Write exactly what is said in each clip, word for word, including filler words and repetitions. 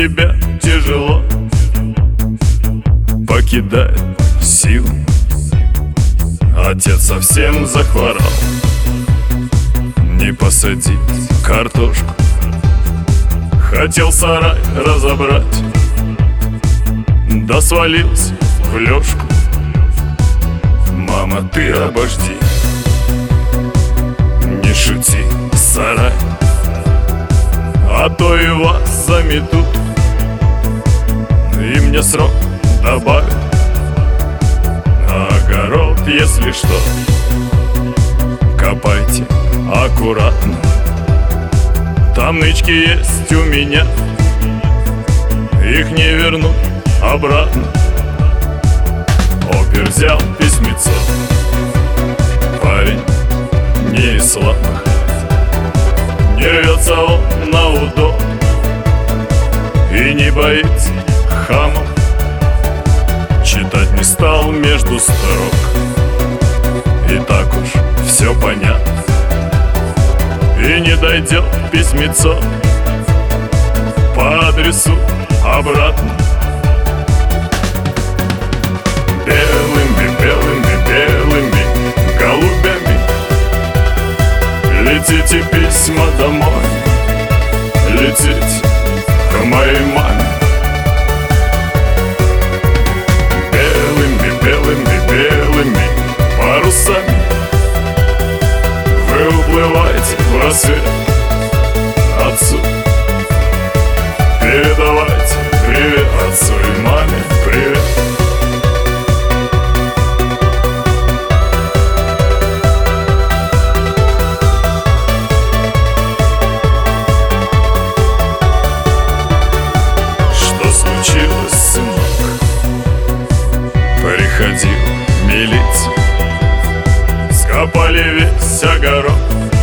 тебя тяжело покидает силы. Отец совсем захворал, не посадить картошку. Хотел сарай разобрать, да свалился в лёжку. Мама, ты обожди, не шути, сарай, а то и вас заметут, и мне срок добавят. А огород, если что, копайте аккуратно. Там нычки есть у меня, их не вернут обратно. Опер взял письмецо, парень не из слабых, не рвется он на удо и не боится хамов. Читать не стал между строк, и так уж все понятно. И не дойдет письмецо по адресу обратно. Белыми, белыми, белыми голубями летите письма домой, летите к моей маме. Белыми, белыми, белыми парусами вы уплываете в рассвет. Отцу передавайте привет, отцу и маме привет. Что случилось, сынок? Приходил милиция, скопали весь огород.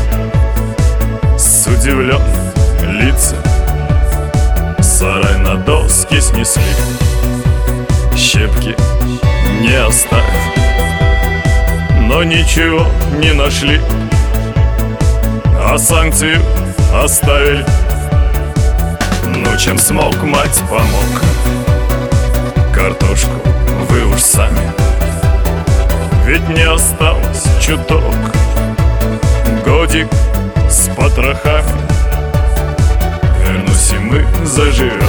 С удивленным лицом сарай на доски снесли, щепки не оставив, но ничего не нашли, а санкцию оставили. Ну, чем смог, мать помог. Картошку вы уж сами, ведь не осталось чуток. Годик с потрохами, вернусь и мы заживем.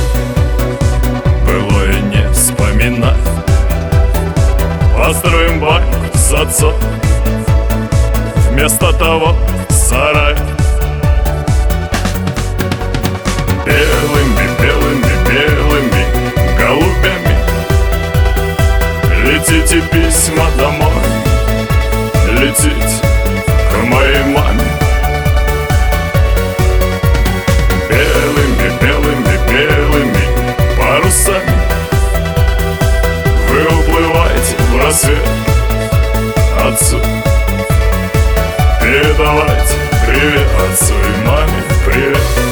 Былое не вспоминать, построим баньку с отцом вместо того сарая. Белыми, белыми, белыми голубями летите письма домой, летите к моей маме. Белыми, белыми, белыми парусами вы уплываете в рассвет. Отцу передавайте привет, отцу и маме привет.